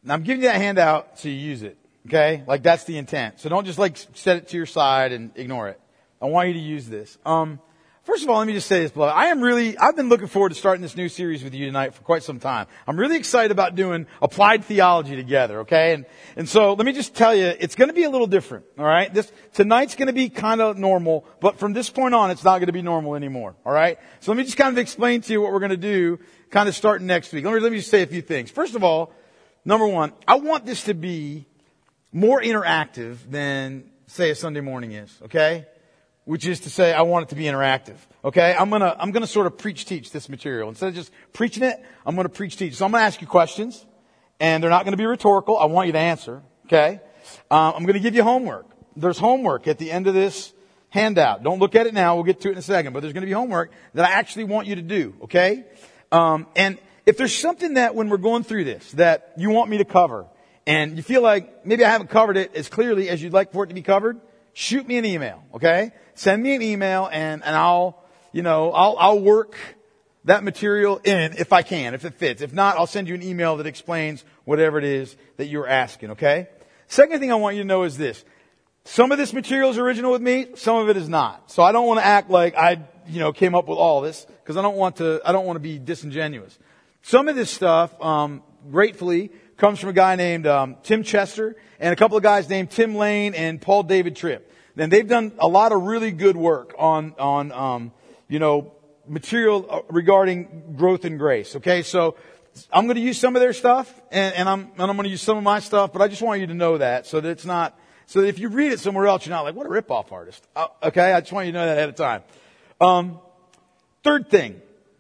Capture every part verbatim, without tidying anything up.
Now, I'm giving you that handout so you use it, okay? Like, that's the intent. So don't just, like, set it to your side and ignore it. I want you to use this. Um, first of all, let me just say this, beloved. I am really, I've been looking forward to starting this new series with you tonight for quite some time. I'm really excited about doing applied theology together, okay? And, and so let me just tell you, it's going to be a little different, all right? This, tonight's going to be kind of normal, but from this point on, it's not going to be normal anymore, all right? So let me just kind of explain to you what we're going to do kind of starting next week. Let me, let me just say a few things. First of all, number one, I want this to be more interactive than, say, a Sunday morning is, okay? Which is to say, I want it to be interactive, okay? I'm gonna, I'm gonna sort of preach-teach this material. Instead of just preaching it, I'm gonna preach-teach. So I'm gonna ask you questions, and they're not gonna be rhetorical. I want you to answer, okay? Uh, I'm gonna give you homework. There's homework at the end of this handout. Don't look at it now. We'll get to it in a second. But there's gonna be homework that I actually want you to do, okay? Um, and if there's something that when we're going through this that you want me to cover and you feel like maybe I haven't covered it as clearly as you'd like for it to be covered, shoot me an email, okay? Send me an email and, and I'll, you know, I'll, I'll work that material in if I can, if it fits. If not, I'll send you an email that explains whatever it is that you're asking, okay? Second thing I want you to know is this. Some of this material is original with me, some of it is not. So I don't want to act like I, you know, came up with all this because I don't want to, I don't want to be disingenuous. Some of this stuff, um, gratefully, comes from a guy named um, Tim Chester and a couple of guys named Tim Lane and Paul David Tripp. And they've done a lot of really good work on, on um, you know, material regarding growth and grace. Okay, so I'm going to use some of their stuff, and, and I'm and I'm going to use some of my stuff. But I just want you to know that, so that it's not, so that if you read it somewhere else, you're not like, what a rip-off artist. Uh, okay, I just want you to know that ahead of time. Um, third thing.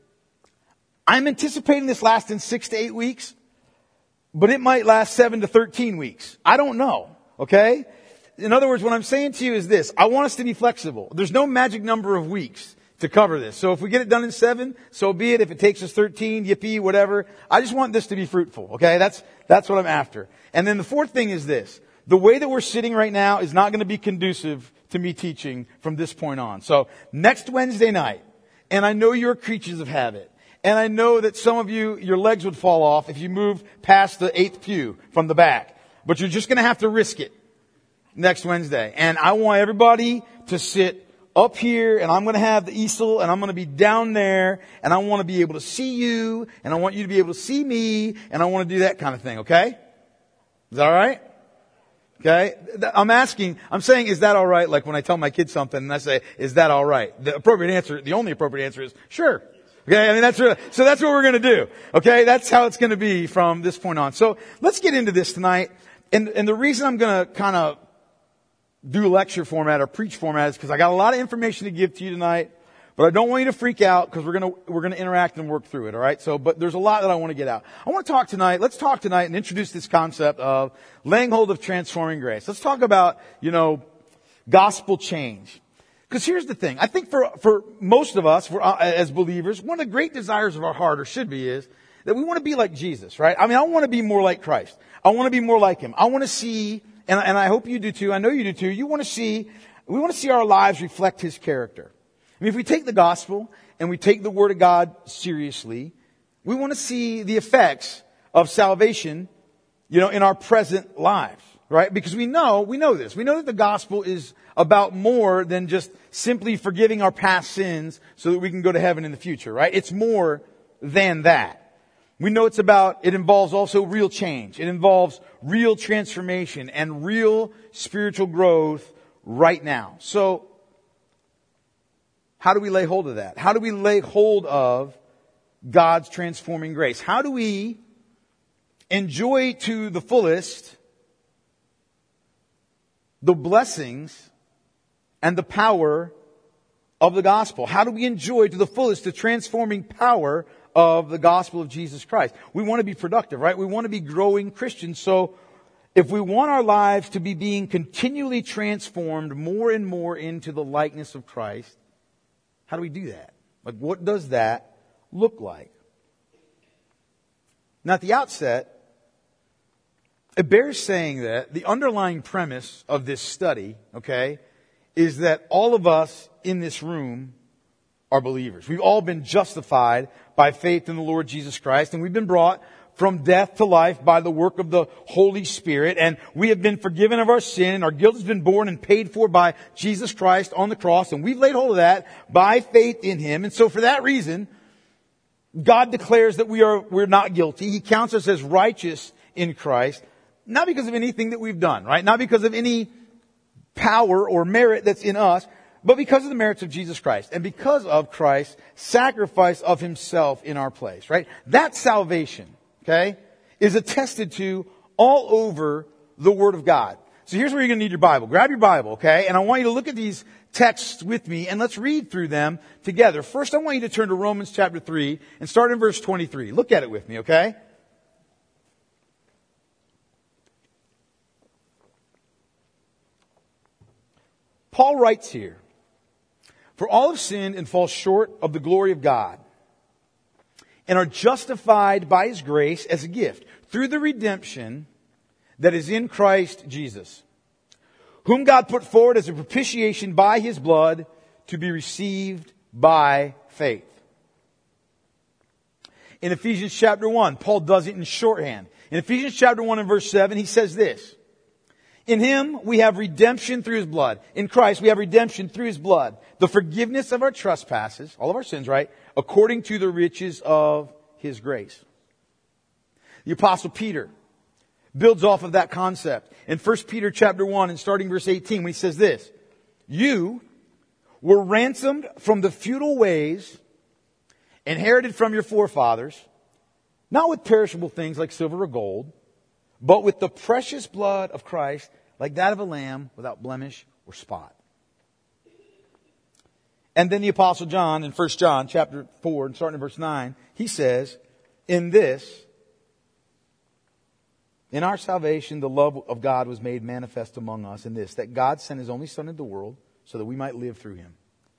I'm anticipating this lasting six to eight weeks, but it might last seven to thirteen weeks. I don't know. Okay? In other words, what I'm saying to you is this. I want us to be flexible. There's no magic number of weeks to cover this. So if we get it done in seven, so be it. If it takes us thirteen, yippee, whatever. I just want this to be fruitful. Okay? That's, that's what I'm after. And then the fourth thing is this. The way that we're sitting right now is not going to be conducive to me teaching from this point on. So next Wednesday night, and I know you're creatures of habit. And I know that some of you, your legs would fall off if you moved past the eighth pew from the back. But you're just going to have to risk it next Wednesday. And I want everybody to sit up here, and I'm going to have the easel, and I'm going to be down there, and I want to be able to see you, and I want you to be able to see me, and I want to do that kind of thing, okay? Is that all right? Okay? I'm asking, I'm saying, is that all right? Like when I tell my kids something, and I say, is that all right? The appropriate answer, the only appropriate answer is, sure. Okay, I mean, that's really, so that's what we're going to do. Okay, that's how it's going to be from this point on. So let's get into this tonight. And, and the reason I'm going to kind of do lecture format or preach format is because I got a lot of information to give to you tonight, but I don't want you to freak out because we're going to, we're going to interact and work through it. All right. So, but there's a lot that I want to get out. I want to talk tonight. Let's talk tonight and introduce this concept of laying hold of transforming grace. Let's talk about, you know, gospel change. Because here's the thing. I think for, for most of us, for, uh, as believers, one of the great desires of our heart, or should be, is that we want to be like Jesus, right? I mean, I want to be more like Christ. I want to be more like Him. I want to see, and, and I hope you do too, I know you do too, you want to see, we want to see our lives reflect His character. I mean, if we take the gospel and we take the Word of God seriously, we want to see the effects of salvation, you know, in our present lives, right? Because we know, we know this. We know that the gospel is about more than just simply forgiving our past sins so that we can go to heaven in the future, right? It's more than that. We know it's about, it involves also real change. It involves real transformation and real spiritual growth right now. So, how do we lay hold of that? How do we lay hold of God's transforming grace? How do we enjoy to the fullest the blessings and the power of the gospel? How do we enjoy to the fullest the transforming power of the gospel of Jesus Christ? We want to be productive, right? We want to be growing Christians. So if we want our lives to be being continually transformed more and more into the likeness of Christ, how do we do that? Like, what does that look like? Now, at the outset, it bears saying that the underlying premise of this study, okay, is that all of us in this room are believers. We've all been justified by faith in the Lord Jesus Christ, and we've been brought from death to life by the work of the Holy Spirit. And we have been forgiven of our sin. Our guilt has been borne and paid for by Jesus Christ on the cross. And we've laid hold of that by faith in Him. And so for that reason, God declares that we are, we're not guilty. He counts us as righteous in Christ. Not because of anything that we've done, right? Not because of any power or merit that's in us, but because of the merits of Jesus Christ and because of Christ's sacrifice of Himself in our place, right? That salvation, okay, is attested to all over the Word of God. So here's where you're going to need your Bible. Grab your Bible, okay? And I want you to look at these texts with me and let's read through them together. First, I want you to turn to Romans chapter three and start in verse twenty-three. Look at it with me, okay? Paul writes here, "For all have sinned and fall short of the glory of God, and are justified by His grace as a gift, through the redemption that is in Christ Jesus, whom God put forward as a propitiation by His blood to be received by faith." In Ephesians chapter one, Paul does it in shorthand. In Ephesians chapter one and verse seven, he says this, "In Him we have redemption through His blood." In Christ we have redemption through His blood. "The forgiveness of our trespasses," all of our sins, right? "According to the riches of His grace." The Apostle Peter builds off of that concept. In First Peter chapter one and starting verse eighteen, when he says this, "You were ransomed from the futile ways inherited from your forefathers, not with perishable things like silver or gold, but with the precious blood of Christ, like that of a lamb without blemish or spot." And then the Apostle John in First John chapter four and starting in verse nine, he says, "In this, in our salvation, the love of God was made manifest among us, in this, that God sent His only Son into the world so that we might live through Him.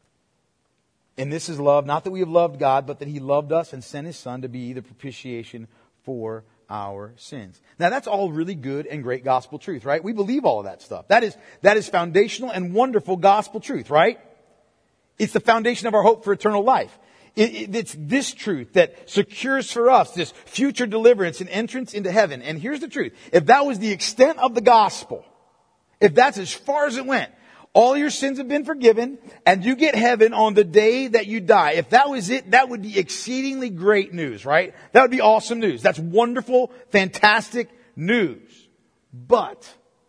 And this is love, not that we have loved God, but that He loved us and sent His Son to be the propitiation for our sins." Now that's all really good and great gospel truth, right? We believe all of that stuff. That is, that is foundational and wonderful gospel truth, right? It's the foundation of our hope for eternal life. It, it, it's this truth that secures for us this future deliverance and entrance into heaven. And here's the truth. If that was the extent of the gospel, if that's as far as it went, all your sins have been forgiven and you get heaven on the day that you die. If that was it, that would be exceedingly great news, right? That would be awesome news. That's wonderful, fantastic news. But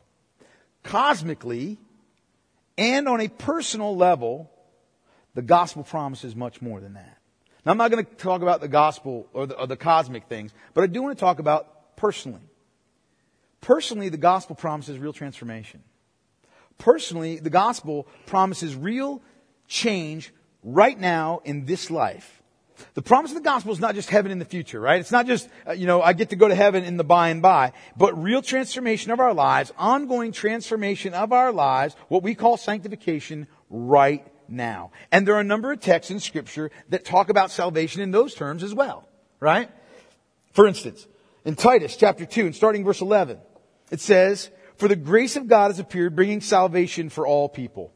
cosmically and on a personal level, the gospel promises much more than that. Now, I'm not going to talk about the gospel or the, or the cosmic things, but I do want to talk about personally. Personally, the gospel promises real transformation. Personally, the gospel promises real change right now in this life. The promise of the gospel is not just heaven in the future, right? It's not just, uh, you know, I get to go to heaven in the by and by, but real transformation of our lives, ongoing transformation of our lives, what we call sanctification right now. And there are a number of texts in Scripture that talk about salvation in those terms as well, right? For instance, in Titus chapter two and starting verse eleven, it says, "For the grace of God has appeared, bringing salvation for all people."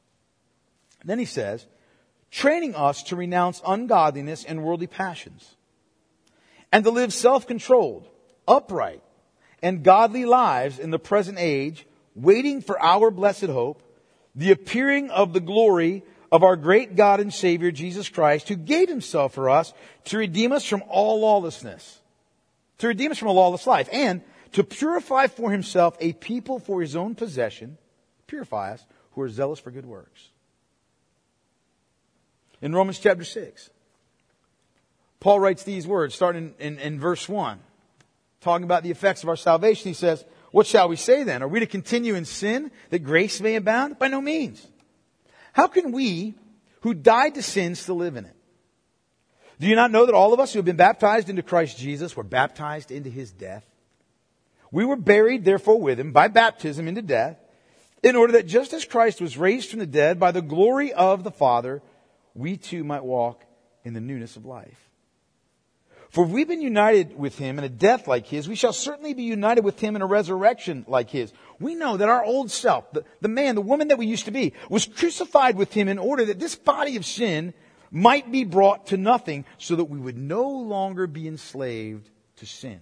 And then he says, "Training us to renounce ungodliness and worldly passions, and to live self-controlled, upright, and godly lives in the present age, waiting for our blessed hope, the appearing of the glory of our great God and Savior, Jesus Christ, who gave Himself for us to redeem us from all lawlessness, to redeem us from a lawless life, and to purify for Himself a people for His own possession," purify us, "who are zealous for good works." In Romans chapter six, Paul writes these words, starting in, in, in verse one, talking about the effects of our salvation. He says, "What shall we say then? Are we to continue in sin that grace may abound? By no means. How can we who died to sin still live in it? Do you not know that all of us who have been baptized into Christ Jesus were baptized into His death? We were buried therefore with Him by baptism into death, in order that just as Christ was raised from the dead by the glory of the Father, we too might walk in the newness of life. For if we've been united with Him in a death like His, we shall certainly be united with Him in a resurrection like His. We know that our old self, the, the man, the woman that we used to be, was crucified with Him in order that this body of sin might be brought to nothing, so that we would no longer be enslaved to sin.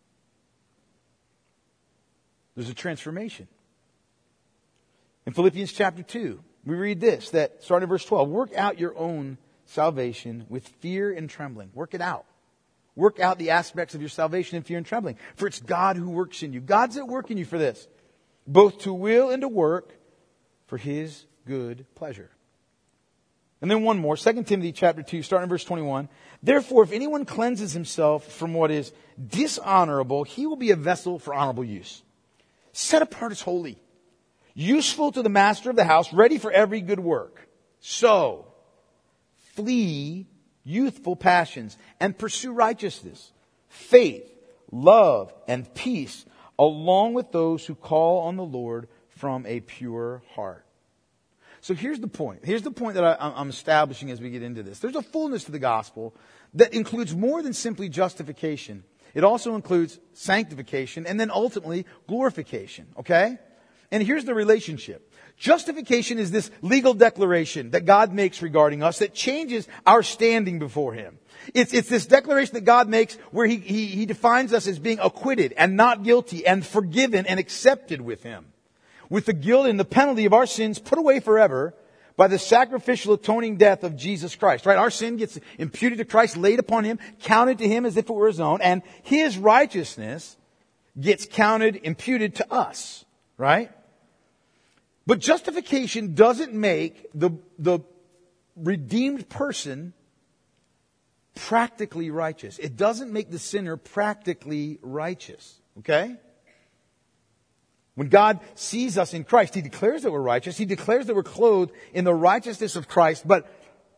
There's a transformation. In Philippians chapter two, we read this, that starting in verse twelve, work out your own salvation with fear and trembling. Work it out. Work out the aspects of your salvation in fear and trembling. For it's God who works in you. God's at work in you for this, both to will and to work for His good pleasure. And then one more, Second Timothy chapter two, starting in verse twenty-one. Therefore, if anyone cleanses himself from what is dishonorable, he will be a vessel for honorable use, set apart as holy, useful to the master of the house, ready for every good work. So, flee youthful passions and pursue righteousness, faith, love, and peace, along with those who call on the Lord from a pure heart. So here's the point. Here's the point that I, I'm establishing as we get into this. There's a fullness to the gospel that includes more than simply justification. It also includes sanctification and then ultimately glorification. Okay? And here's the relationship. Justification is this legal declaration that God makes regarding us that changes our standing before Him. It's, it's this declaration that God makes where he, he, he defines us as being acquitted and not guilty and forgiven and accepted with Him, with the guilt and the penalty of our sins put away forever by the sacrificial atoning death of Jesus Christ. Right? Our sin gets imputed to Christ, laid upon Him, counted to Him as if it were His own, and His righteousness gets counted, imputed to us. Right? But justification doesn't make the, the redeemed person practically righteous. It doesn't make the sinner practically righteous. Okay? When God sees us in Christ, He declares that we're righteous. He declares that we're clothed in the righteousness of Christ. But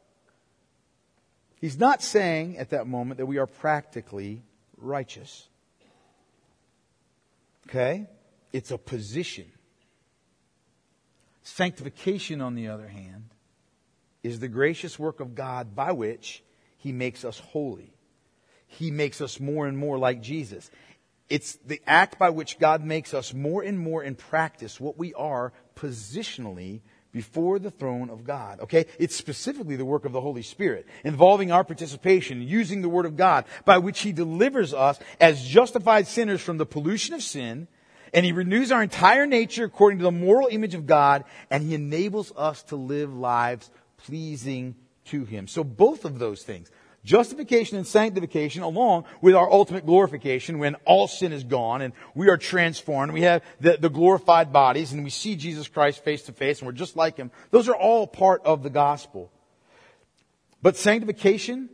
He's not saying at that moment that we are practically righteous. Okay? It's a position. Sanctification, on the other hand, is the gracious work of God by which He makes us holy. He makes us more and more like Jesus. It's the act by which God makes us more and more in practice what we are positionally before the throne of God. Okay? It's specifically the work of the Holy Spirit, involving our participation, using the Word of God, by which He delivers us as justified sinners from the pollution of sin, and He renews our entire nature according to the moral image of God, and He enables us to live lives pleasing to Him. So both of those things, justification and sanctification, along with our ultimate glorification when all sin is gone and we are transformed, we have the, the glorified bodies and we see Jesus Christ face to face and we're just like Him. Those are all part of the gospel. But sanctification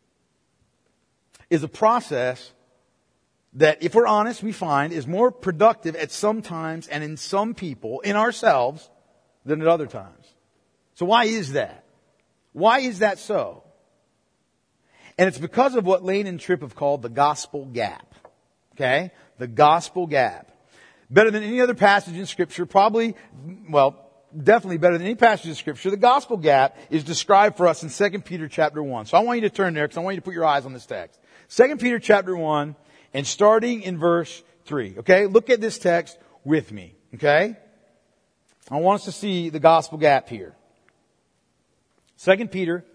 is a process that, if we're honest, we find is more productive at some times and in some people, in ourselves, than at other times. So why is that? Why is that so? And it's because of what Lane and Tripp have called the gospel gap. Okay? The gospel gap. Better than any other passage in Scripture, probably, well, definitely better than any passage in Scripture, the gospel gap is described for us in Second Peter chapter one. So I want you to turn there because I want you to put your eyes on this text. Second Peter chapter one, and starting in verse three. Okay? Look at this text with me. Okay? I want us to see the gospel gap here. Second Peter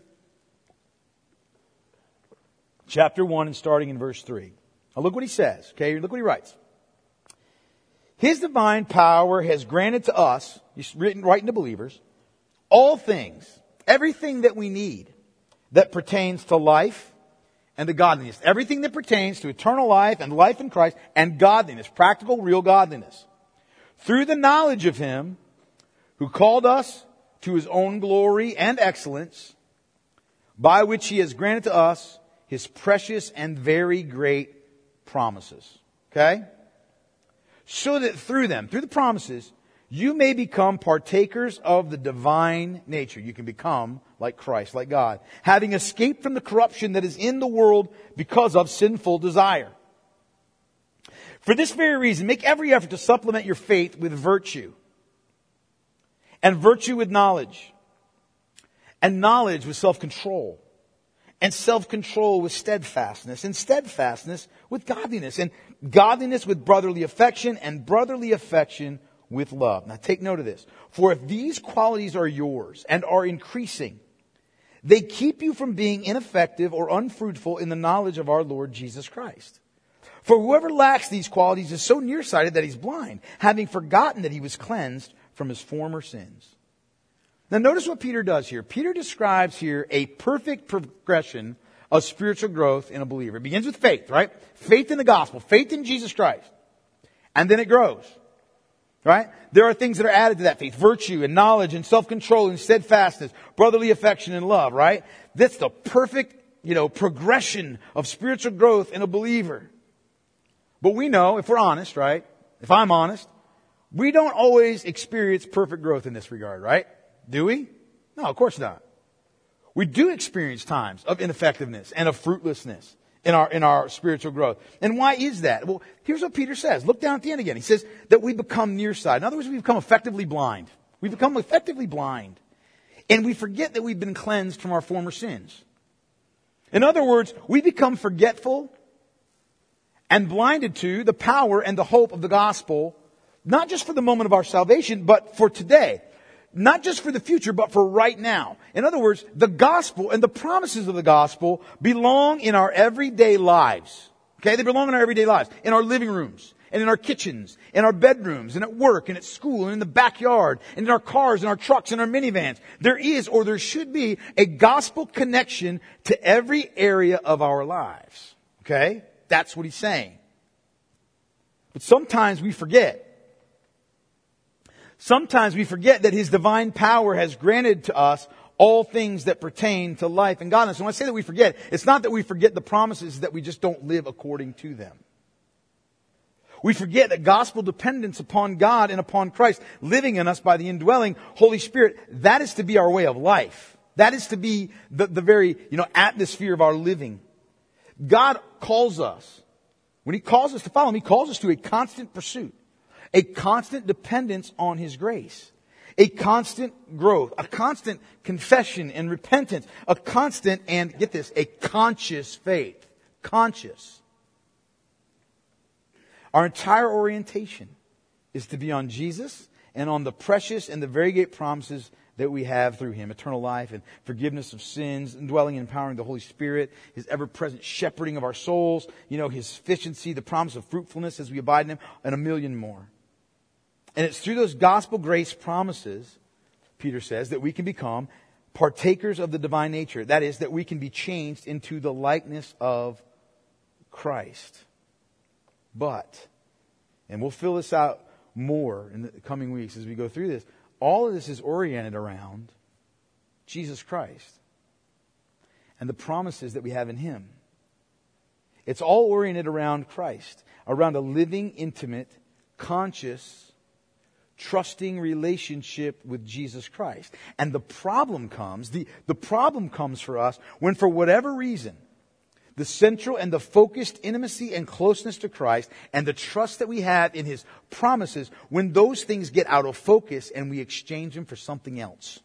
chapter one, and starting in verse three. Now look what he says. Okay? Look what he writes. His divine power has granted to us, he's written writing to believers, all things, everything that we need that pertains to life and to godliness. Everything that pertains to eternal life and life in Christ and godliness, practical, real godliness. Through the knowledge of Him who called us to His own glory and excellence, by which He has granted to us His precious and very great promises. Okay? So that through them, through the promises, you may become partakers of the divine nature. You can become like Christ, like God, having escaped from the corruption that is in the world because of sinful desire. For this very reason, make every effort to supplement your faith with virtue, and virtue with knowledge, and knowledge with self-control, and self-control with steadfastness, and steadfastness with godliness, and godliness with brotherly affection, and brotherly affection with love. Now take note of this. For if these qualities are yours and are increasing, they keep you from being ineffective or unfruitful in the knowledge of our Lord Jesus Christ. For whoever lacks these qualities is so nearsighted that he's blind, having forgotten that he was cleansed from his former sins. Now notice what Peter does here. Peter describes here a perfect progression of spiritual growth in a believer. It begins with faith, right? Faith in the gospel, faith in Jesus Christ. And then it grows, right? There are things that are added to that faith. Virtue and knowledge and self-control and steadfastness, brotherly affection and love, right? That's the perfect, you know, progression of spiritual growth in a believer. But we know, if we're honest, right? If I'm honest, we don't always experience perfect growth in this regard, right? Do we? No, of course not. We do experience times of ineffectiveness and of fruitlessness in our, in our spiritual growth. And why is that? Well, here's what Peter says. Look down at the end again. He says that we become nearsighted. In other words, we become effectively blind. We become effectively blind. And we forget that we've been cleansed from our former sins. In other words, we become forgetful and blinded to the power and the hope of the gospel, not just for the moment of our salvation, but for today. Not just for the future, but for right now. In other words, the gospel and the promises of the gospel belong in our everyday lives. Okay? They belong in our everyday lives. In our living rooms, and in our kitchens, in our bedrooms, and at work, and at school, and in the backyard, and in our cars, and our trucks, and our minivans. There is, or there should be, a gospel connection to every area of our lives. Okay? That's what he's saying. But sometimes we forget. Sometimes we forget that His divine power has granted to us all things that pertain to life and godliness. And when I say that we forget, it's not that we forget the promises, it's that we just don't live according to them. We forget that gospel dependence upon God and upon Christ living in us by the indwelling Holy Spirit, that is to be our way of life. That is to be the, the very, you know, atmosphere of our living. God calls us, when He calls us to follow Him, He calls us to a constant pursuit. A constant dependence on His grace. A constant growth. A constant confession and repentance. A constant, and get this, a conscious faith. Conscious. Our entire orientation is to be on Jesus and on the precious and the very great promises that we have through Him. Eternal life and forgiveness of sins, indwelling and empowering the Holy Spirit, His ever-present shepherding of our souls, you know, His sufficiency, the promise of fruitfulness as we abide in Him, and a million more. And it's through those gospel grace promises, Peter says, that we can become partakers of the divine nature. That is, that we can be changed into the likeness of Christ. But, and we'll fill this out more in the coming weeks as we go through this, all of this is oriented around Jesus Christ and the promises that we have in Him. It's all oriented around Christ, around a living, intimate, conscious, trusting relationship with Jesus Christ. And the problem comes, the, the problem comes for us when for whatever reason, the central and the focused intimacy and closeness to Christ and the trust that we have in His promises, when those things get out of focus and we exchange them for something else.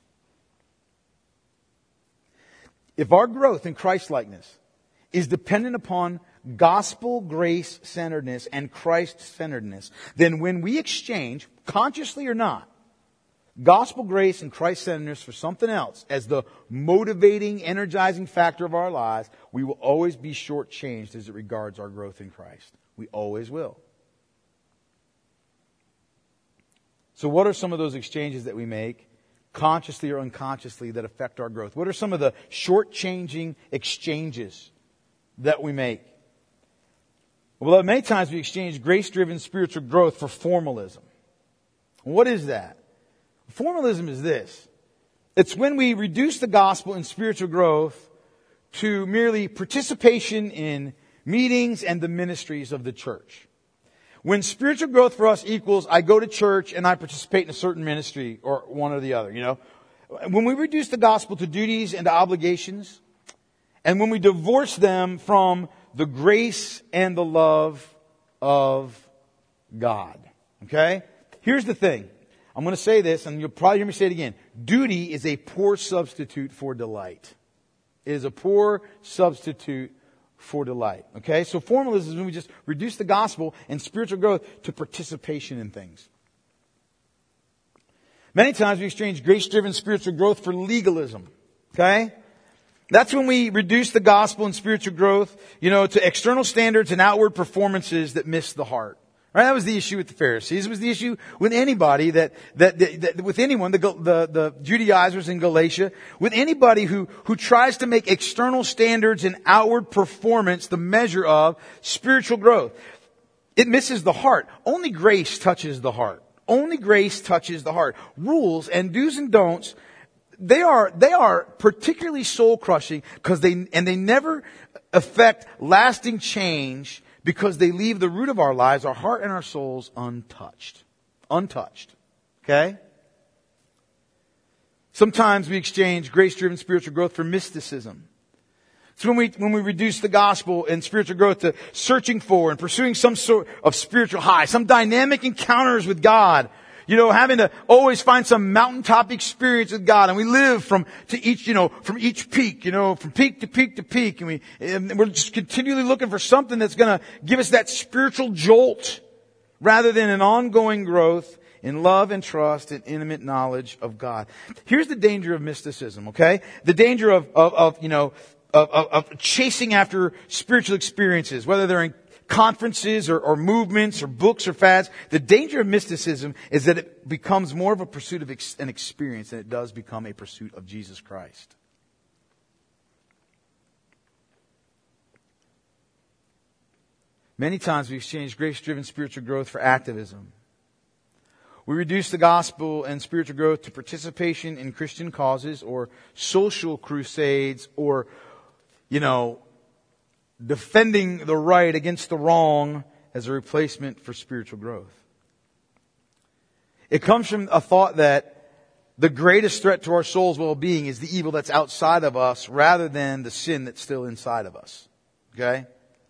If our growth in Christ-likeness is dependent upon gospel grace-centeredness and Christ-centeredness, then when we exchange, consciously or not, gospel grace and Christ-centeredness for something else as the motivating, energizing factor of our lives, we will always be shortchanged as it regards our growth in Christ. We always will. So what are some of those exchanges that we make, consciously or unconsciously, that affect our growth? What are some of the shortchanging exchanges that we make? Well, many times we exchange grace-driven spiritual growth for formalism. What is that? Formalism is this. It's when we reduce the gospel and spiritual growth to merely participation in meetings and the ministries of the church. When spiritual growth for us equals I go to church and I participate in a certain ministry or one or the other, you know. When we reduce the gospel to duties and to obligations, and when we divorce them from the grace and the love of God. Okay? Here's the thing. I'm going to say this, and you'll probably hear me say it again. Duty is a poor substitute for delight. It is a poor substitute for delight. Okay? So formalism is when we just reduce the gospel and spiritual growth to participation in things. Many times we exchange grace-driven spiritual growth for legalism. Okay? That's when we reduce the gospel and spiritual growth, you know, to external standards and outward performances that miss the heart. Right? That was the issue with the Pharisees. It was the issue with anybody that, that, that, that with anyone, the, the, the Judaizers in Galatia, with anybody who, who tries to make external standards and outward performance the measure of spiritual growth. It misses the heart. Only grace touches the heart. Only grace touches the heart. Rules and do's and don'ts, they are, they are particularly soul crushing because they, and they never affect lasting change because they leave the root of our lives, our heart and our souls, untouched. Untouched. Okay? Sometimes we exchange grace-driven spiritual growth for mysticism. It's when we, when we reduce the gospel and spiritual growth to searching for and pursuing some sort of spiritual high, some dynamic encounters with God. You know, having to always find some mountaintop experience with God. And we live from, to each, you know, from each peak, you know, from peak to peak to peak. And we, and we're just continually looking for something that's gonna give us that spiritual jolt rather than an ongoing growth in love and trust and intimate knowledge of God. Here's the danger of mysticism, okay? The danger of, of, of you know, of, of, of chasing after spiritual experiences, whether they're in conferences or, or movements or books or fads. The danger of mysticism is that it becomes more of a pursuit of ex- an experience than it does become a pursuit of Jesus Christ. Many times we exchange grace-driven spiritual growth for activism. We reduce the gospel and spiritual growth to participation in Christian causes or social crusades or, you know, defending the right against the wrong as a replacement for spiritual growth. It comes from a thought that the greatest threat to our soul's well-being is the evil that's outside of us rather than the sin that's still inside of us. Okay?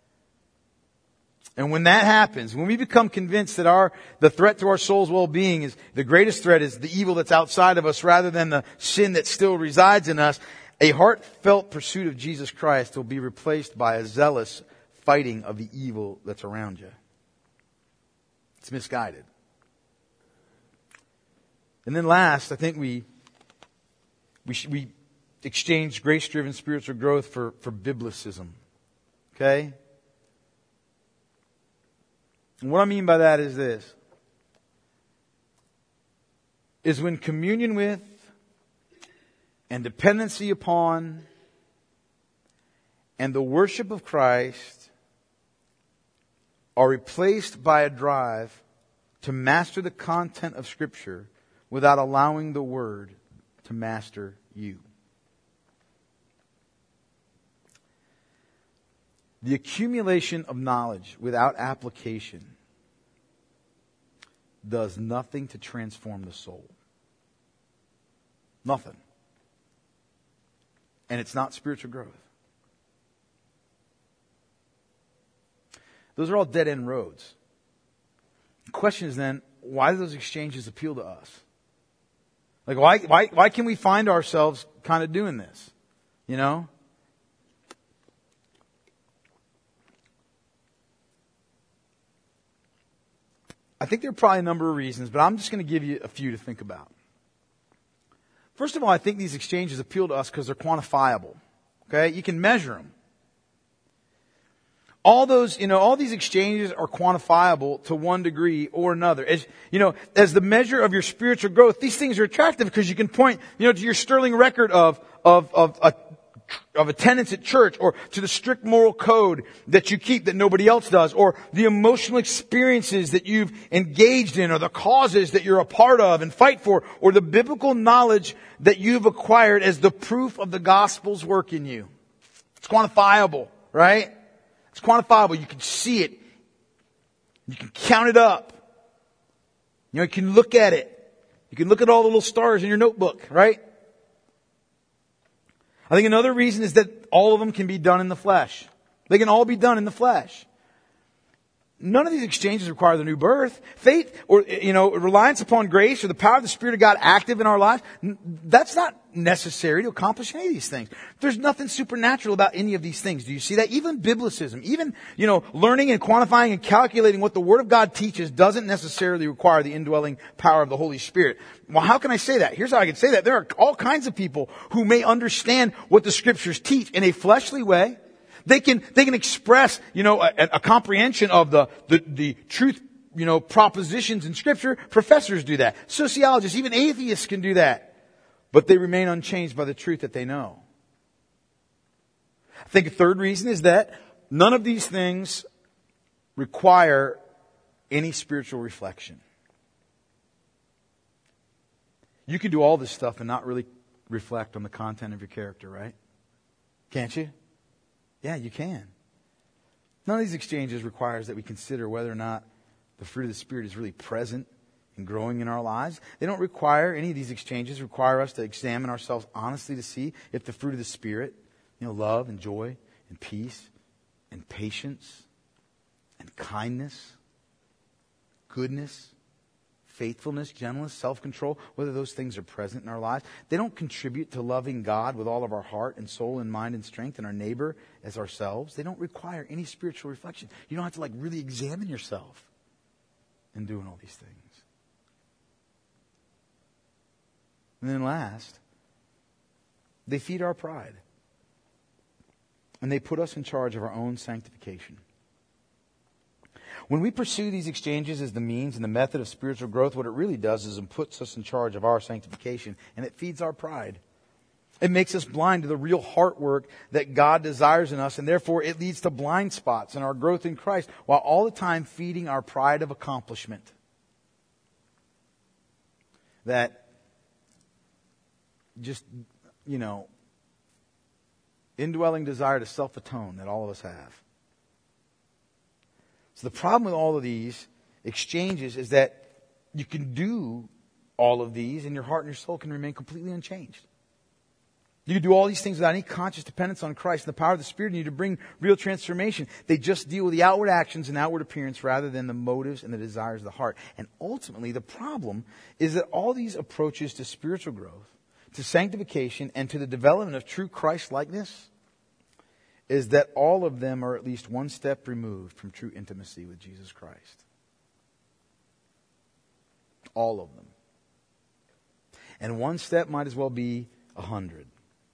And when that happens, when we become convinced that our, the threat to our soul's well-being is, the greatest threat is the evil that's outside of us rather than the sin that still resides in us, a heartfelt pursuit of Jesus Christ will be replaced by a zealous fighting of the evil that's around you. It's misguided. And then last, I think we we sh- we exchange grace-driven spiritual growth for, for biblicism. Okay? And what I mean by that is this. Is when communion with and dependency upon and the worship of Christ are replaced by a drive to master the content of Scripture without allowing the Word to master you. The accumulation of knowledge without application does nothing to transform the soul. Nothing. And it's not spiritual growth. Those are all dead-end roads. The question is then, why do those exchanges appeal to us? Like, why, why, why can we find ourselves kind of doing this? You know? I think there are probably a number of reasons, but I'm just going to give you a few to think about. First of all, I think these exchanges appeal to us because they're quantifiable. Okay? You can measure them. All those, you know, all these exchanges are quantifiable to one degree or another. As, you know, as the measure of your spiritual growth, these things are attractive because you can point, you know, to your sterling record of, of, of, a, of attendance at church, or to the strict moral code that you keep that nobody else does, or the emotional experiences that you've engaged in, or the causes that you're a part of and fight for, or the biblical knowledge that you've acquired as the proof of the gospel's work in you. It's quantifiable, right? It's quantifiable. You can see it. You can count it up. You know, you can look at it. You can look at all the little stars in your notebook, right? I think another reason is that all of them can be done in the flesh. They can all be done in the flesh. None of these exchanges require the new birth. Faith or, you know, reliance upon grace or the power of the Spirit of God active in our lives, that's not necessary to accomplish any of these things. There's nothing supernatural about any of these things. Do you see that? Even biblicism, even, you know, learning and quantifying and calculating what the Word of God teaches doesn't necessarily require the indwelling power of the Holy Spirit. Well, how can I say that? Here's how I can say that. There are all kinds of people who may understand what the Scriptures teach in a fleshly way. They can, they can express, you know, a, a comprehension of the, the, the truth, you know, propositions in Scripture. Professors do that. Sociologists, even atheists can do that. But they remain unchanged by the truth that they know. I think a third reason is that none of these things require any spiritual reflection. You can do all this stuff and not really reflect on the content of your character, right? Can't you? Yeah, you can. None of these exchanges requires that we consider whether or not the fruit of the Spirit is really present and growing in our lives. They don't require, any of these exchanges require us to examine ourselves honestly to see if the fruit of the Spirit, you know, love and joy and peace and patience and kindness, goodness, faithfulness, gentleness, self-control, whether those things are present in our lives. They don't contribute to loving God with all of our heart and soul and mind and strength and our neighbor as ourselves. They don't require any spiritual reflection. You don't have to like really examine yourself in doing all these things. And then last, they feed our pride. And they put us in charge of our own sanctification. When we pursue these exchanges as the means and the method of spiritual growth, what it really does is it puts us in charge of our sanctification. And it feeds our pride. It makes us blind to the real heart work that God desires in us. And therefore it leads to blind spots in our growth in Christ, while all the time feeding our pride of accomplishment. That just, you know, indwelling desire to self-atone that all of us have. So the problem with all of these exchanges is that you can do all of these and your heart and your soul can remain completely unchanged. You can do all these things without any conscious dependence on Christ and the power of the Spirit in you to bring real transformation. They just deal with the outward actions and outward appearance rather than the motives and the desires of the heart. And ultimately, the problem is that all these approaches to spiritual growth, to sanctification, and to the development of true Christ-likeness is that all of them are at least one step removed from true intimacy with Jesus Christ. All of them. And one step might as well be a hundred.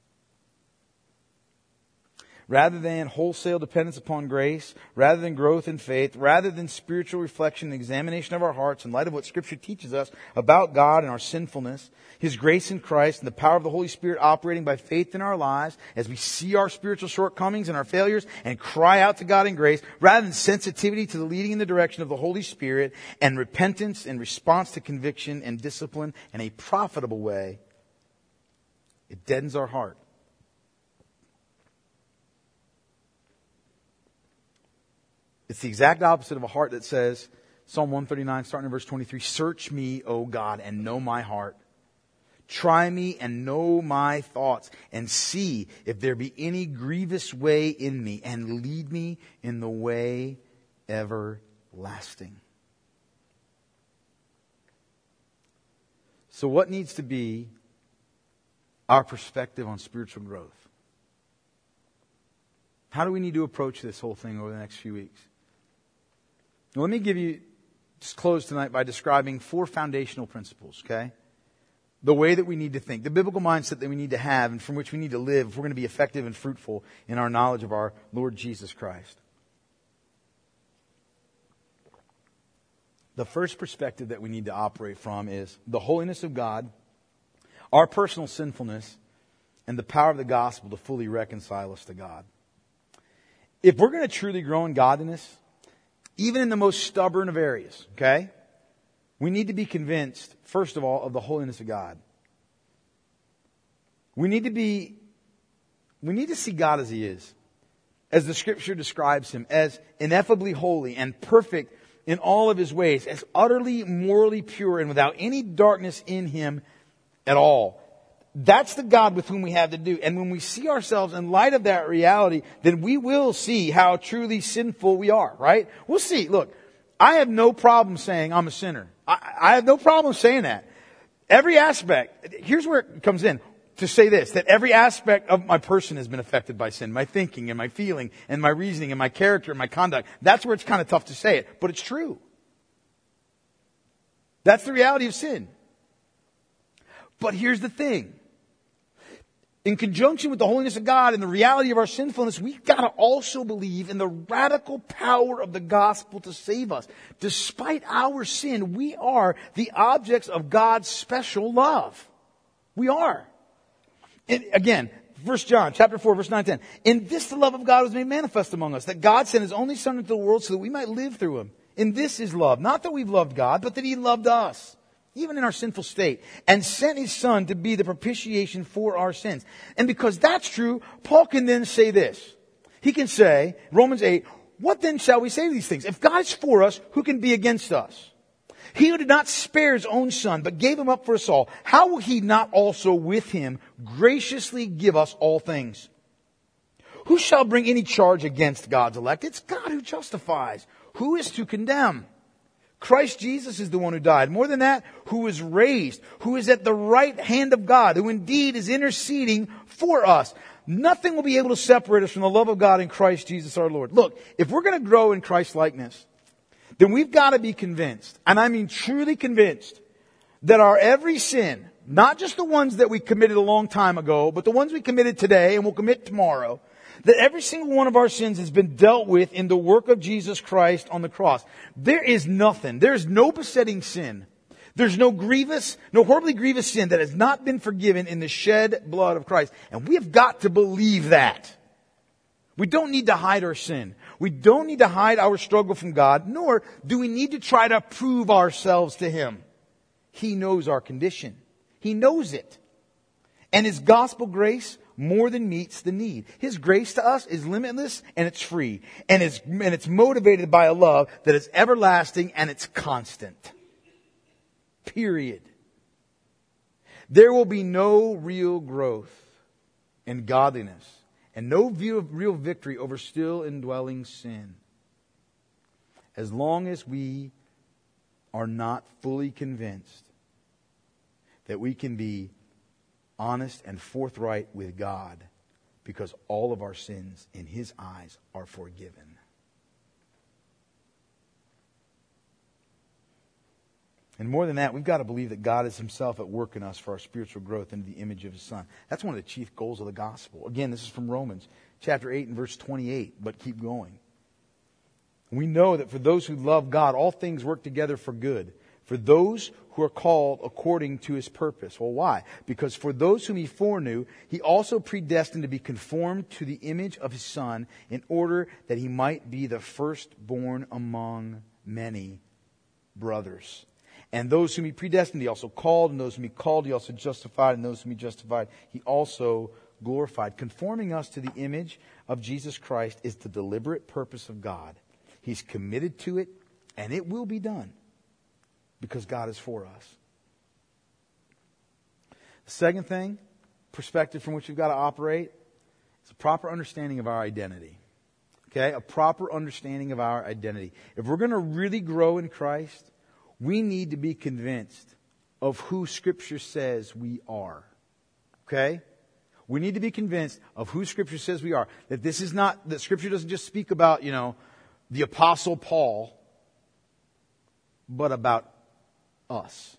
Rather than wholesale dependence upon grace, rather than growth in faith, rather than spiritual reflection and examination of our hearts in light of what Scripture teaches us about God and our sinfulness, His grace in Christ and the power of the Holy Spirit operating by faith in our lives as we see our spiritual shortcomings and our failures and cry out to God in grace, rather than sensitivity to the leading in the direction of the Holy Spirit and repentance in response to conviction and discipline in a profitable way, it deadens our heart. It's the exact opposite of a heart that says, Psalm one thirty-nine, starting in verse twenty-three, "Search me, O God, and know my heart. Try me and know my thoughts, and see if there be any grievous way in me, and lead me in the way everlasting." So what needs to be our perspective on spiritual growth? How do we need to approach this whole thing over the next few weeks? Now, let me give you, just close tonight by describing four foundational principles, okay? The way that we need to think, the biblical mindset that we need to have and from which we need to live if we're going to be effective and fruitful in our knowledge of our Lord Jesus Christ. The first perspective that we need to operate from is the holiness of God, our personal sinfulness, and the power of the gospel to fully reconcile us to God. If we're going to truly grow in godliness, even in the most stubborn of areas, okay, we need to be convinced, first of all, of the holiness of God. We need to be, we need to see God as He is, as the Scripture describes Him, as ineffably holy and perfect in all of His ways, as utterly morally pure and without any darkness in Him at all. That's the God with whom we have to do. And when we see ourselves in light of that reality, then we will see how truly sinful we are, right? We'll see. Look, I have no problem saying I'm a sinner. I, I have no problem saying that. Every aspect. Here's where it comes in. to say this, that every aspect of my person has been affected by sin. My thinking and my feeling and my reasoning and my character and my conduct. That's where it's kind of tough to say it, but it's true. That's the reality of sin. But here's the thing. In conjunction with the holiness of God and the reality of our sinfulness, we've got to also believe in the radical power of the gospel to save us. Despite our sin, we are the objects of God's special love. We are. And again, First John chapter four, verse nine and ten. In this the love of God was made manifest among us, that God sent His only Son into the world so that we might live through Him. In this is love. Not that we've loved God, but that He loved us, even in our sinful state, and sent His Son to be the propitiation for our sins. And because that's true, Paul can then say this. He can say, Romans eight, what then shall we say to these things? If God is for us, who can be against us? He who did not spare His own Son, but gave Him up for us all, how will He not also with Him graciously give us all things? Who shall bring any charge against God's elect? It's God who justifies. Who is to condemn? Christ Jesus is the one who died. More than that, who was raised, who is at the right hand of God, who indeed is interceding for us. Nothing will be able to separate us from the love of God in Christ Jesus our Lord. Look, if we're going to grow in Christ's likeness, then we've got to be convinced, and I mean truly convinced, that our every sin, not just the ones that we committed a long time ago, but the ones we committed today and will commit tomorrow, that every single one of our sins has been dealt with in the work of Jesus Christ on the cross. There is nothing, there's no besetting sin. There's no grievous, no horribly grievous sin that has not been forgiven in the shed blood of Christ. And we have got to believe that. We don't need to hide our sin. We don't need to hide our struggle from God, nor do we need to try to prove ourselves to Him. He knows our condition. He knows it. And His gospel grace more than meets the need. His grace to us is limitless and it's free. And it's, and it's motivated by a love that is everlasting and it's constant. Period. There will be no real growth in godliness and no view of real victory over still indwelling sin as long as we are not fully convinced that we can be honest and forthright with God, because all of our sins in His eyes are forgiven. And more than that, we've got to believe that God is Himself at work in us for our spiritual growth into the image of His Son. That's one of the chief goals of the gospel. Again, this is from Romans chapter eight and verse twenty-eight, but keep going. We know that for those who love God, all things work together for good, for those who are called according to His purpose. Well, why? Because for those whom He foreknew, He also predestined to be conformed to the image of His Son, in order that He might be the firstborn among many brothers. And those whom He predestined, He also called. And those whom He called, He also justified. And those whom He justified, He also glorified. Conforming us to the image of Jesus Christ is the deliberate purpose of God. He's committed to it, and it will be done, because God is for us. The second thing, perspective from which we've got to operate, is a proper understanding of our identity. Okay? A proper understanding of our identity. If we're going to really grow in Christ, we need to be convinced of who Scripture says we are. Okay? We need to be convinced of who Scripture says we are. That this is not, that Scripture doesn't just speak about, you know, the Apostle Paul, but about us.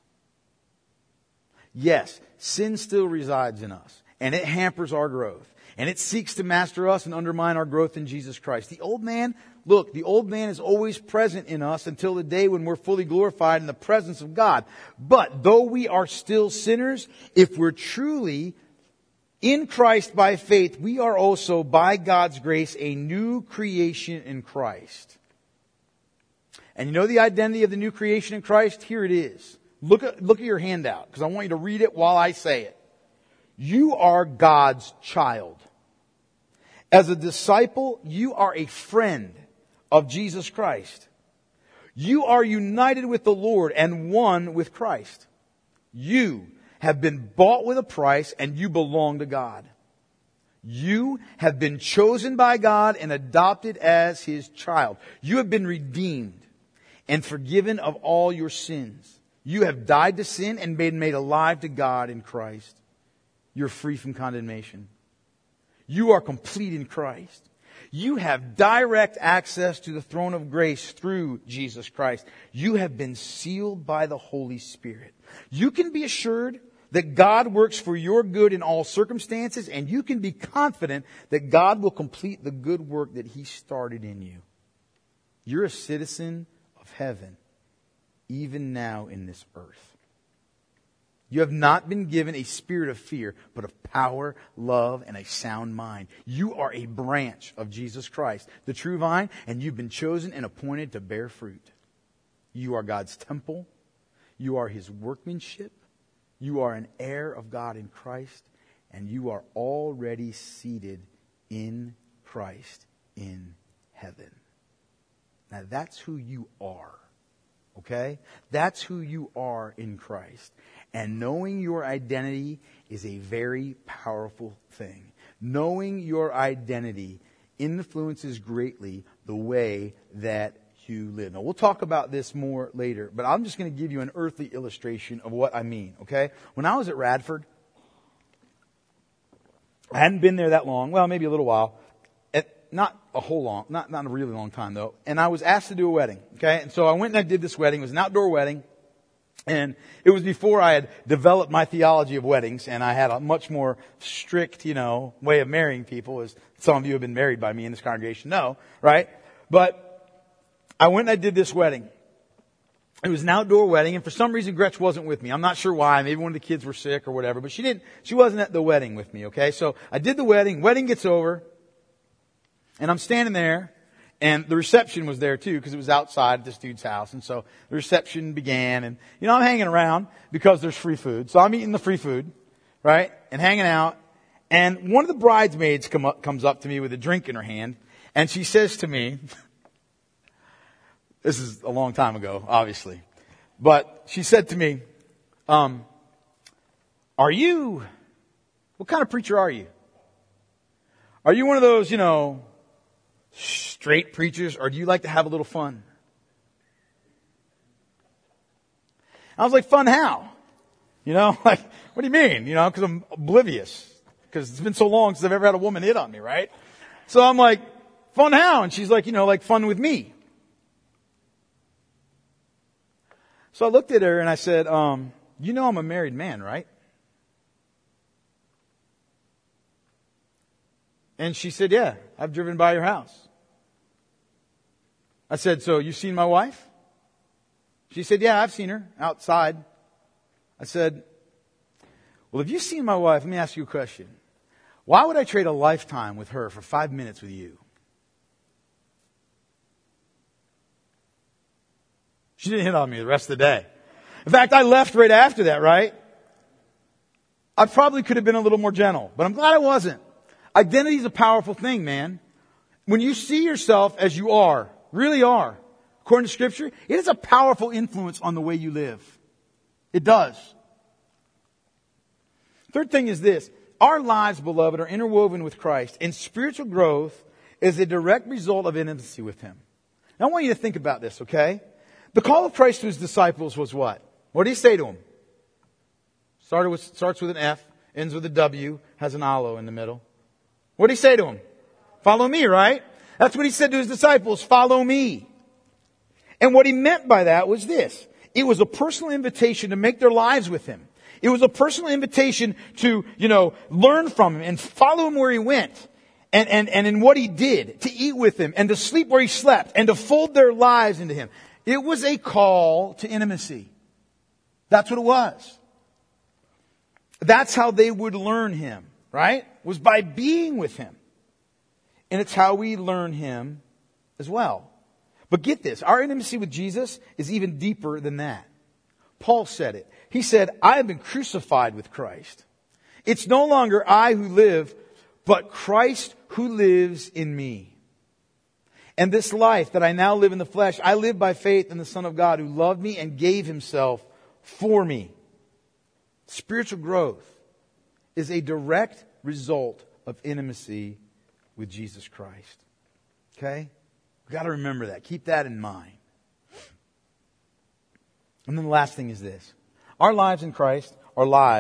Yes, sin still resides in us, and it hampers our growth, and it seeks to master us and undermine our growth in Jesus Christ. The old man, look, the old man is always present in us until the day when we're fully glorified in the presence of God. But though we are still sinners, if we're truly in Christ by faith, we are also, by God's grace, a new creation in Christ. And you know the identity of the new creation in Christ? Here it is. Look at, look at your handout, because I want you to read it while I say it. You are God's child. As a disciple, you are a friend of Jesus Christ. You are united with the Lord and one with Christ. You have been bought with a price, and you belong to God. You have been chosen by God and adopted as His child. You have been redeemed and forgiven of all your sins. You have died to sin and been made alive to God in Christ. you're free from condemnation. You are complete in Christ. You have direct access to the throne of grace through Jesus Christ. You have been sealed by the Holy Spirit. You can be assured that God works for your good in all circumstances, and you can be confident that God will complete the good work that He started in you. You're a citizen of heaven, even now in this earth. You have not been given a spirit of fear, but of power, love, and a sound mind. You are a branch of Jesus Christ, the true vine, and you've been chosen and appointed to bear fruit. You are God's temple. You are His workmanship. You are an heir of God in Christ, and you are already seated in Christ in heaven. Now that's who you are. Okay? That's who you are in Christ. And knowing your identity is a very powerful thing. Knowing your identity influences greatly the way that you live. Now, we'll talk about this more later, but I'm just going to give you an earthly illustration of what I mean, okay? When I was at Radford, I hadn't been there that long. Well, maybe a little while. Not a whole long, not, not a really long time though. And I was asked to do a wedding, okay? And so I went and I did this wedding. It was an outdoor wedding. And it was before I had developed my theology of weddings, and I had a much more strict, you know, way of marrying people, as some of you have been married by me in this congregation know, right? But I went and I did this wedding. It was an outdoor wedding, and for some reason Gretch wasn't with me. I'm not sure why. Maybe one of the kids were sick or whatever, but she didn't, she wasn't at the wedding with me, okay? So I did the wedding. Wedding gets over. And I'm standing there, and the reception was there too, because it was outside at this dude's house. And so the reception began, and, you know, I'm hanging around because there's free food. So I'm eating the free food, right? And hanging out. And one of the bridesmaids come up, comes up to me with a drink in her hand, and she says to me, this is a long time ago, obviously, but she said to me, um, are you, what kind of preacher are you? Are you one of those, you know, straight preachers, or do you like to have a little fun? I was like, fun how? You know, like, what do you mean? You know, because I'm oblivious. Because it's been so long since I've ever had a woman hit on me, right? So I'm like, fun how? And she's like, you know, like fun with me. So I looked at her and I said, um, you know I'm a married man, right? And she said, yeah, I've driven by your house. I said, so you've seen my wife? She said, yeah, I've seen her outside. I said, well, if you've seen my wife, let me ask you a question. Why would I trade a lifetime with her for five minutes with you? She didn't hit on me the rest of the day. In fact, I left right after that, right? I probably could have been a little more gentle, but I'm glad I wasn't. Identity is a powerful thing, man. When you see yourself as you are, really are, according to Scripture, it is a powerful influence on the way you live. It does. Third thing is this. Our lives, beloved, are interwoven with Christ, and spiritual growth is a direct result of intimacy with Him. Now, I want you to think about this, okay? The call of Christ to His disciples was what? What did He say to them? Started with, starts with an F, ends with a W, has an aloe in the middle. What did He say to them? Follow me, right? That's what He said to His disciples. Follow me. And what He meant by that was this. It was a personal invitation to make their lives with Him. It was a personal invitation to, you know, learn from Him and follow Him where He went. And, and, and in what He did. To eat with Him and to sleep where He slept and to fold their lives into Him. It was a call to intimacy. That's what it was. That's how they would learn Him, right? Was by being with Him. And it's how we learn Him as well. But get this, our intimacy with Jesus is even deeper than that. Paul said it. He said, I have been crucified with Christ. It's no longer I who live, but Christ who lives in me. And this life that I now live in the flesh, I live by faith in the Son of God who loved me and gave Himself for me. Spiritual growth is a direct result of intimacy with Jesus Christ. Okay? We've got to remember that. Keep that in mind. And then the last thing is this. Our lives in Christ are lives,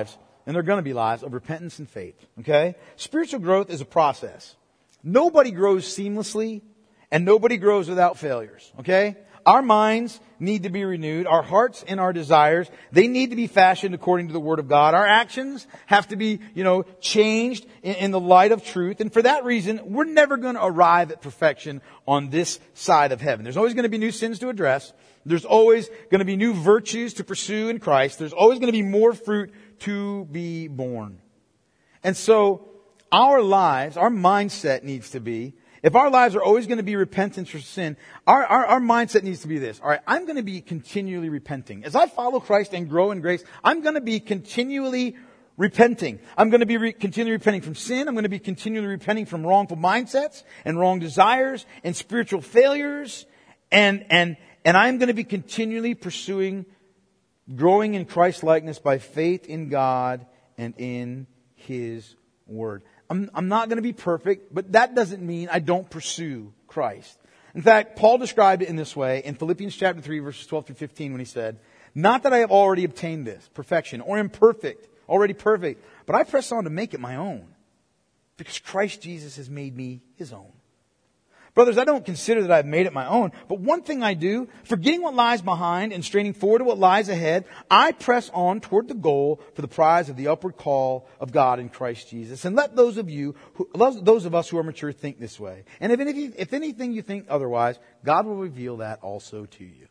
and there are going to be lives, of repentance and faith. Okay? Spiritual growth is a process. Nobody grows seamlessly, and nobody grows without failures. Okay? Our minds need to be renewed. Our hearts and our desires, they need to be fashioned according to the Word of God. Our actions have to be, you know, changed in, in the light of truth. And for that reason, we're never going to arrive at perfection on this side of heaven. There's always going to be new sins to address. There's always going to be new virtues to pursue in Christ. There's always going to be more fruit to be born. And so, our lives, our mindset needs to be, if our lives are always going to be repentance for sin, our, our, our mindset needs to be this. All right, I'm going to be continually repenting. As I follow Christ and grow in grace, I'm going to be continually repenting. I'm going to be re- continually repenting from sin. I'm going to be continually repenting from wrongful mindsets and wrong desires and spiritual failures. And, and, and I'm going to be continually pursuing growing in Christ likeness by faith in God and in His Word. I'm, I'm not going to be perfect, but that doesn't mean I don't pursue Christ. In fact, Paul described it in this way in Philippians chapter three, verses twelve through fifteen, when he said, "Not that I have already obtained this, perfection, or am perfect, already perfect, but I press on to make it my own, because Christ Jesus has made me His own. Brothers, I don't consider that I've made it my own, but one thing I do, forgetting what lies behind and straining forward to what lies ahead, I press on toward the goal for the prize of the upward call of God in Christ Jesus. And let those of you, who, those of us who are mature, think this way. And if anything, if anything you think otherwise, God will reveal that also to you."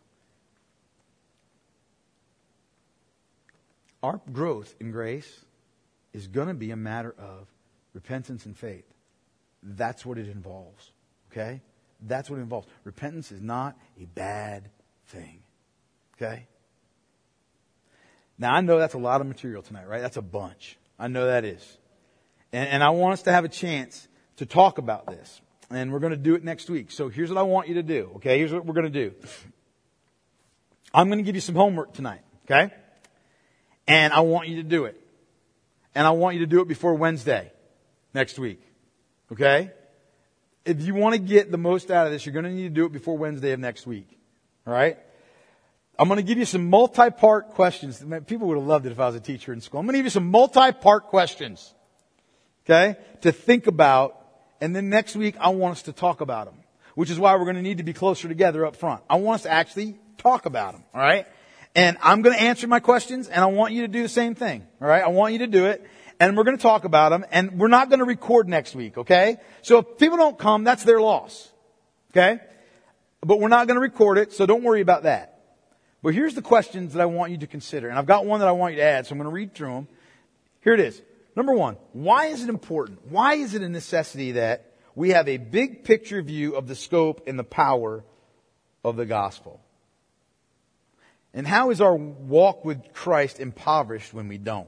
Our growth in grace is going to be a matter of repentance and faith. That's what it involves. Okay? That's what it involves. Repentance is not a bad thing. Okay? Now, I know that's a lot of material tonight, right? That's a bunch. I know that is. And, and I want us to have a chance to talk about this. And we're going to do it next week. So here's what I want you to do. Okay? Here's what we're going to do. I'm going to give you some homework tonight. Okay? And I want you to do it. And I want you to do it before Wednesday next week. Okay? If you want to get the most out of this, you're going to need to do it before Wednesday of next week. All right? I'm going to give you some multi-part questions. People would have loved it if I was a teacher in school. I'm going to give you some multi-part questions. Okay? To think about. And then next week, I want us to talk about them. Which is why we're going to need to be closer together up front. I want us to actually talk about them. All right? And I'm going to answer my questions, and I want you to do the same thing. All right? I want you to do it. And we're going to talk about them, and we're not going to record next week, okay? So if people don't come, that's their loss, okay? But we're not going to record it, so don't worry about that. But here's the questions that I want you to consider. And I've got one that I want you to add, so I'm going to read through them. Here it is. Number one, why is it important? Why is it a necessity that we have a big picture view of the scope and the power of the gospel? And how is our walk with Christ impoverished when we don't?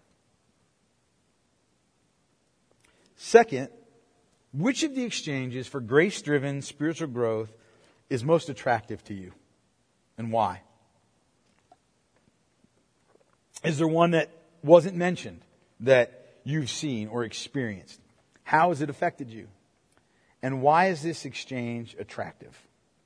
Second, which of the exchanges for grace-driven spiritual growth is most attractive to you, and why? Is there one that wasn't mentioned that you've seen or experienced? How has it affected you? And why is this exchange attractive?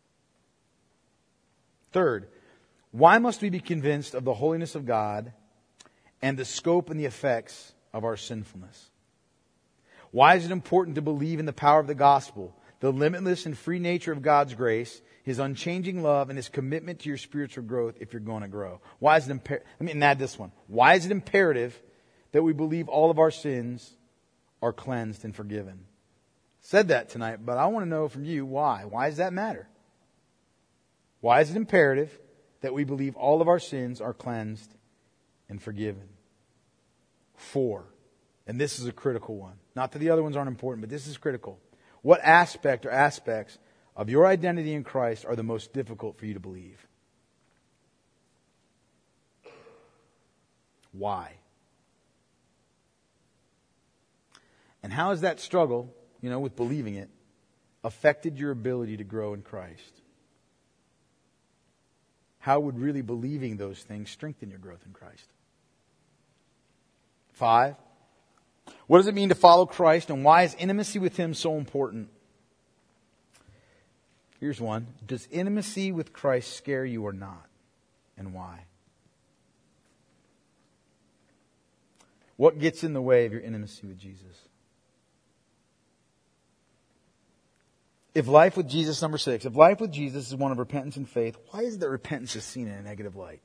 Third, why must we be convinced of the holiness of God and the scope and the effects of our sinfulness? Why is it important to believe in the power of the gospel, the limitless and free nature of God's grace, His unchanging love, and His commitment to your spiritual growth if you're going to grow? Why is it imperative? Let me add this one. Why is it imperative that we believe all of our sins are cleansed and forgiven? Said that tonight, but I want to know from you why. Why does that matter? Why is it imperative that we believe all of our sins are cleansed and forgiven? Four. And this is a critical one. Not that the other ones aren't important, but this is critical. What aspect or aspects of your identity in Christ are the most difficult for you to believe? Why? And how has that struggle, you know, with believing it, affected your ability to grow in Christ? How would really believing those things strengthen your growth in Christ? Five. What does it mean to follow Christ, and why is intimacy with Him so important? Here's one. Does intimacy with Christ scare you or not? And why? What gets in the way of your intimacy with Jesus? If life with Jesus, number six, if life with Jesus is one of repentance and faith, why is it that repentance is seen in a negative light?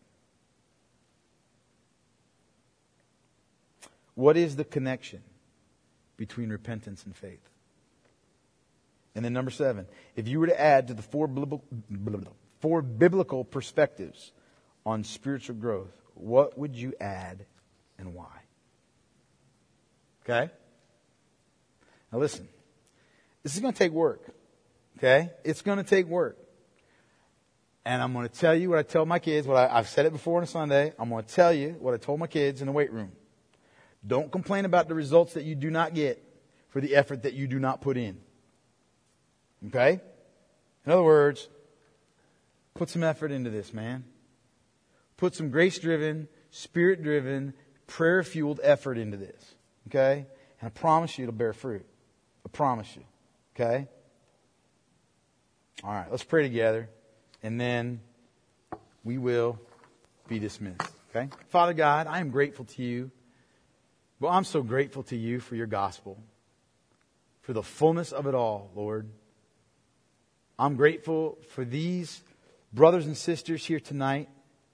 What is the connection between repentance and faith? And then number seven, if you were to add to the four biblical, four biblical perspectives on spiritual growth, what would you add and why? Okay? Now listen, this is going to take work. Okay? It's going to take work. And I'm going to tell you what I tell my kids, what I, I've said it before on a Sunday. I'm going to tell you what I told my kids in the weight room. Don't complain about the results that you do not get for the effort that you do not put in. Okay? In other words, put some effort into this, man. Put some grace-driven, spirit-driven, prayer-fueled effort into this. Okay? And I promise you it'll bear fruit. I promise you. Okay? All right, let's pray together, and then we will be dismissed. Okay? Father God, I am grateful to you. Well, I'm so grateful to you for your gospel, for the fullness of it all, Lord. I'm grateful for these brothers and sisters here tonight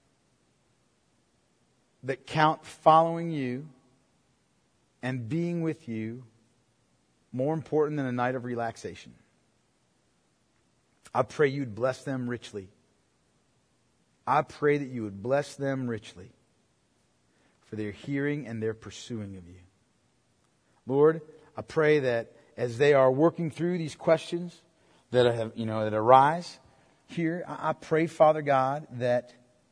that count following you and being with you more important than a night of relaxation. I pray you'd bless them richly. I pray that you would bless them richly for their hearing and their pursuing of you. Lord, I pray that as they are working through these questions that have, you know, that arise here, I pray, Father God, that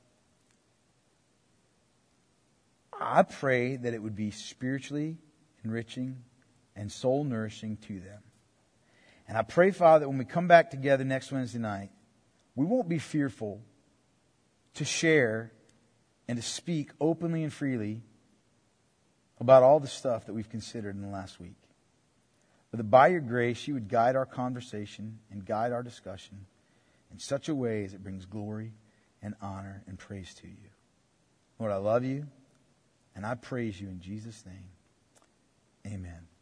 I pray that it would be spiritually enriching and soul nourishing to them. And I pray, Father, that when we come back together next Wednesday night, we won't be fearful to share and to speak openly and freely about all the stuff that we've considered in the last week. But that by your grace, you would guide our conversation and guide our discussion in such a way as it brings glory and honor and praise to you. Lord, I love you, and I praise you in Jesus' name. Amen.